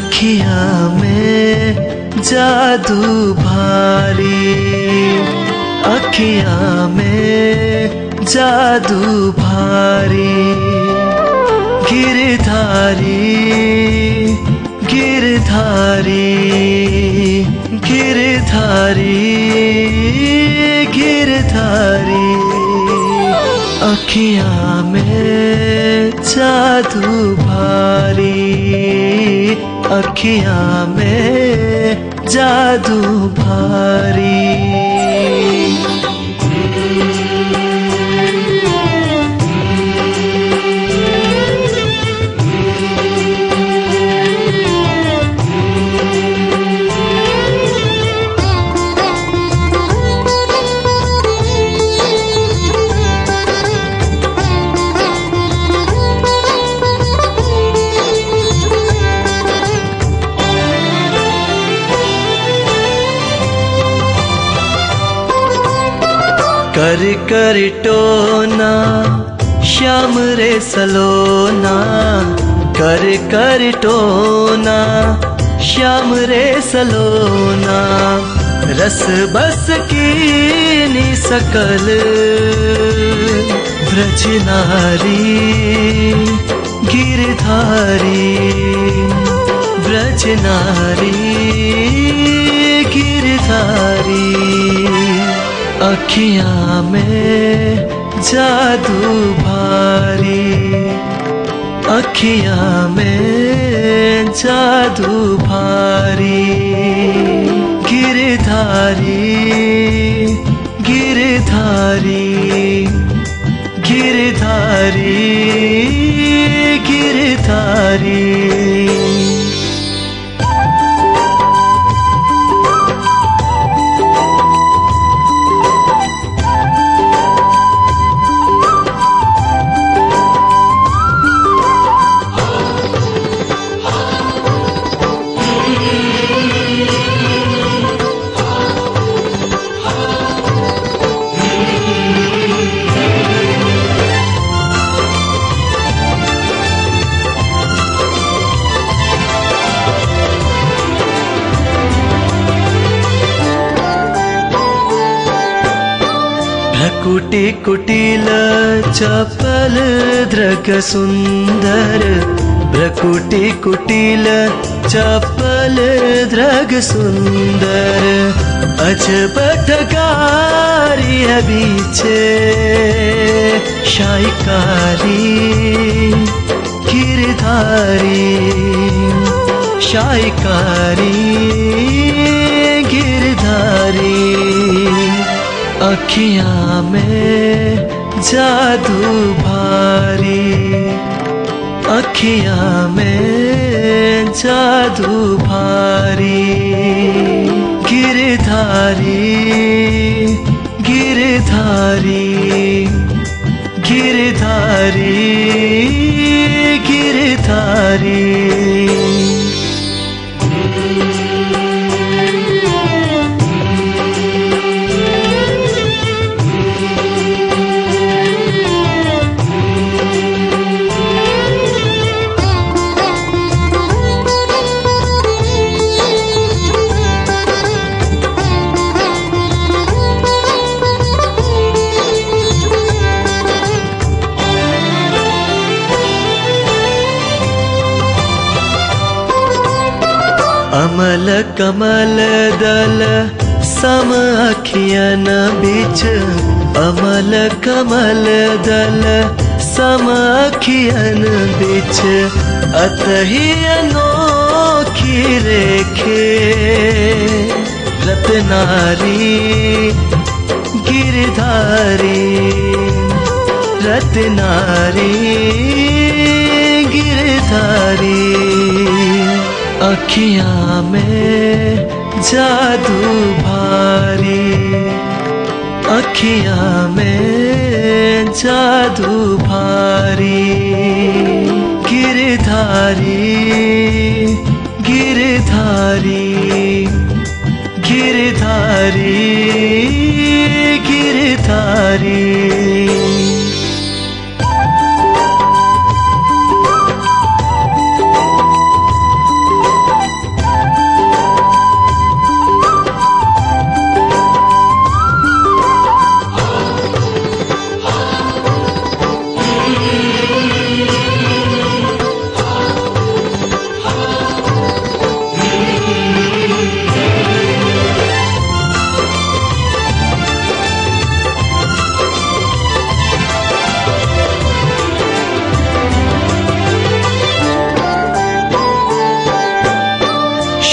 अखियां में जादू भारी, अखियां में जादू भारी। गिरधारी गिरधारी गिरधारी गिरधारी, अखियां में जादू भारी, अखियां में जादू भारी। कर कर टोना श्याम रे सलोना, कर कर टोना श्याम रे सलोना। रस बस की सकल ब्रज नारी, गिरधारी ब्रज नारी गिरधारी। अखियां में जादू भारी, अखियां में जादू भारी। गिरधारी गिरधारी गिरधारी गिरधारी। कुटी कुटील चपल दृग सुंदर, भ्रकुटी कुटील चपल दृग सुंदर। अजबटगारी है बीचे शायकारी, गिरधारी शायकारी गिरधारी। अखियां में जादू भारी, अखियां में जादू भारी। गिरधारी गिरधारी गिरधारी गिरधारी। अमल कमल दल सम अखियन बिच, अमल कमल दल सम अखियन बिच। अतहि अनोखी रेखे रत्नारी, गिरधारी रत्नारी गिरधारी। अखियां में जादू भारी, अखियां में जादू भारी। गिरधारी गिरधारी गिरधारी गिरधारी।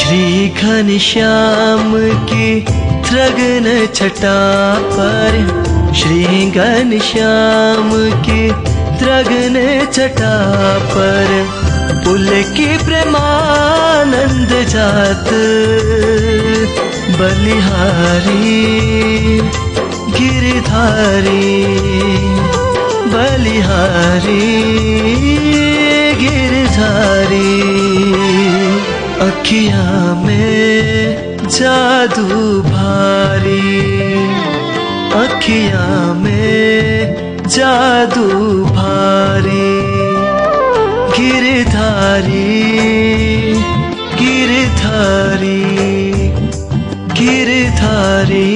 श्री घनश्याम की त्रगन छटा पर, श्री घनश्याम की त्रगन छटा पर, पुलकी प्रेमानंद जात बलिहारी गिरधारी, बलिहारी गिरधारी। अखियाँ में जादू भारी, अखियाँ में जादू भारी, गिरधारी गिरधारी गिरधारी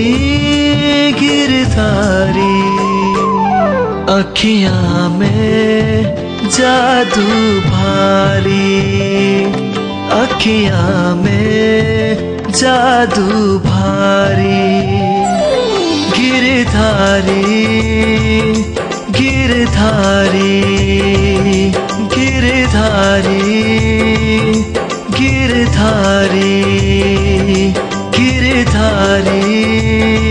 गिरधारी। अखियाँ में जादू भारी, अखियाँ में जादू भारी, गिरधारी गिरधारी गिरधारी गिरधारी गिरधारी।